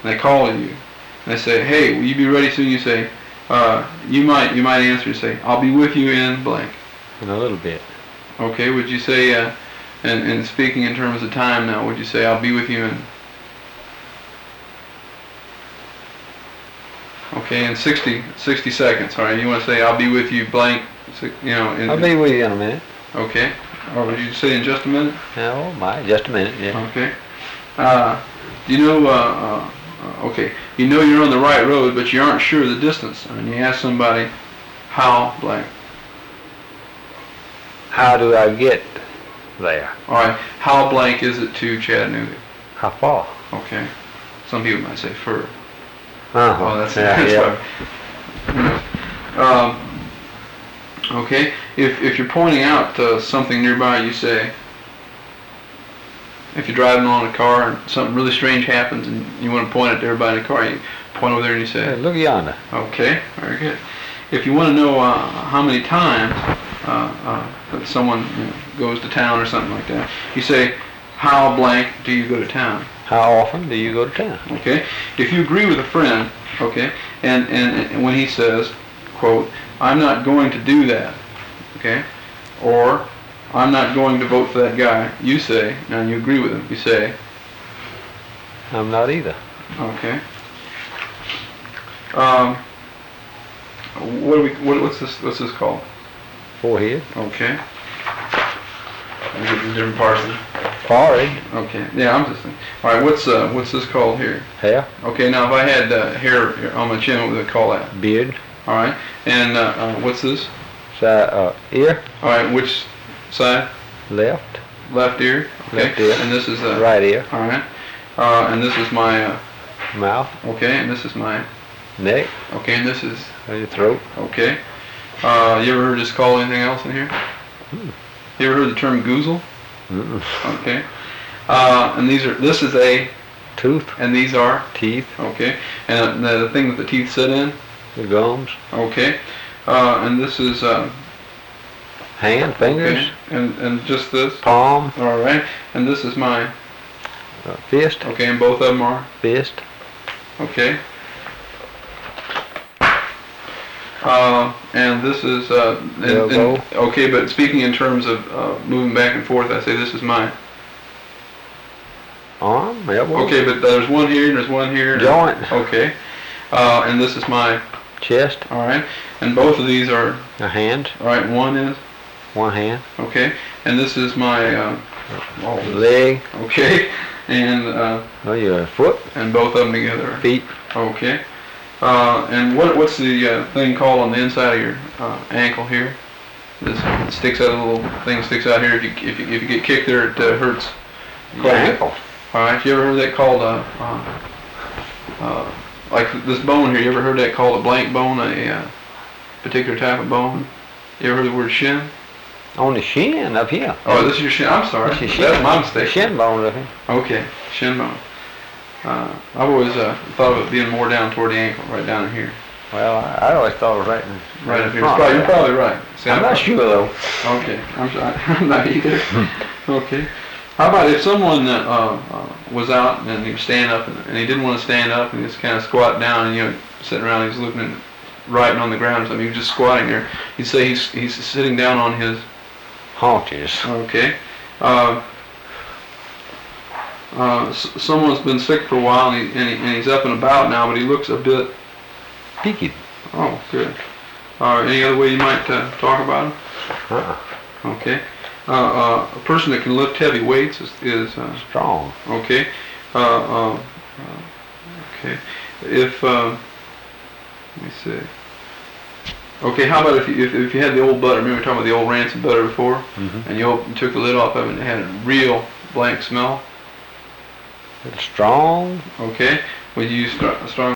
and they call you, and they say, "Hey, will you be ready soon?" You say, you might answer and say, "I'll be with you in blank." In a little bit. Okay. Would you say, and speaking in terms of time now, would you say, "I'll be with you in"? Okay, in 60 seconds. All right. You want to say, "I'll be with you blank." I'll be with you in a minute. Okay. Or would you say in just a minute? Oh my, just a minute. Yeah. Okay. You know, okay, you know you're on the right road, but you aren't sure of the distance. And you ask somebody, "How blank?" How do I get there? All right. How blank is it to Chattanooga? How far? Okay. Some people might say fur. Uh-huh. Oh, that's yeah. right. Okay. If you're pointing out something nearby, you say. If you're driving on a car and something really strange happens and you want to point it to everybody in the car, you point over there and you say, Hey, look yonder. Okay, very good. If you want to know how many times that someone goes to town or something like that, you say, "How blank do you go to town?" How often do you go to town? Okay. If you agree with a friend, okay, and when he says, quote, "I'm not going to do that," okay, or "I'm not going to vote for that guy," you say, and you agree with him, you say, I'm not either. okay. What's this called? Forehead. Okay. Let me get the different parts of it. Forehead. Okay. Yeah, I'm just thinking. All right. What's this called here? Hair. Okay. Now, if I had hair on my chin, what would they call that? Beard. All right. And what's this? Ear. All right. Which side? Left. Left ear. Okay. Left ear. And this is right ear. All right. And this is my mouth. Okay. And this is my neck. Okay. And this is your throat. Okay. You ever heard this called anything else in here? You ever heard the term goozle? Okay. And this is a tooth, and these are teeth. Okay. And the thing that the teeth sit in? The gums. Okay. And this is hand, fingers. Okay. And just this? Palm. All right. And this is my fist. Okay. And both of them are fist. Okay. And this is okay, but speaking in terms of moving back and forth, I say this is my arm, elbow. Okay, but there's one here and there's one here. Joint. Okay. And this is my chest. All right. And both of these are a hand. All right. One is one hand. Okay. And this is my leg. Okay. And your foot. And both of them together. Feet. Okay. And what's the thing called on the inside of your ankle here? This sticks out, a little thing sticks out here. If you get kicked there, it hurts. Your ankle. All right. You ever heard that called like this bone here? You ever heard that called a blank bone? A particular type of bone? You ever heard the word shin? On the shin up here. Oh, this is your shin. I'm sorry. That's my mistake. Shin bone up here. Okay, shin bone. I've always thought of it being more down toward the ankle, right down in here. Well, I always thought it was right up here. You're probably right. See, I'm not sure though. Okay, I'm not either. Okay. How about if someone was out and he was standing up and he didn't want to stand up and he just kind of squat down and sitting around and he's looking at writing on the ground or something. He was just squatting there. He'd say he's sitting down on his haunches. Okay. Someone's been sick for a while and he's up and about now, but he looks a bit peaked. Oh, good. Any other way you might talk about him? Okay. A person that can lift heavy weights is strong. Okay. Okay. If let me see. Okay, how about if you had the old butter? Remember we were talking about the old rancid butter before, and you took the lid off of it and it had a real blank smell. It's strong. Okay. Would you use strong?